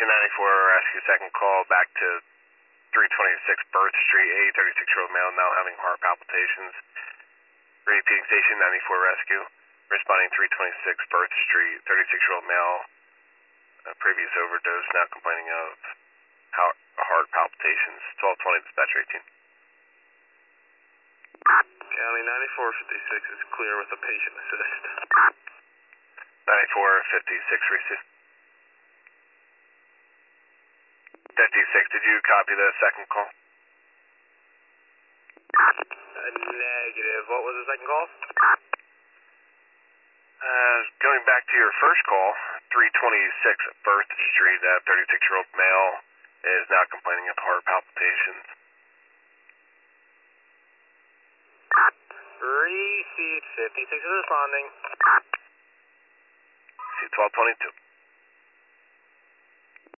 Station 94, rescue second call back to 326 Birth Street, a 36-year-old male now having heart palpitations. Repeating Station 94 rescue, responding 326 Birth Street, 36-year-old male, previous overdose, now complaining of heart palpitations. 1220 dispatch 18. County 9456 is clear with the patient assist. 9456 receive. 56, did you copy the second call? Negative. What was the second call? Going back to your first call, 326 Birth Street, a 36-year-old male is now complaining of heart palpitations. Received. 56 is responding. See 1222.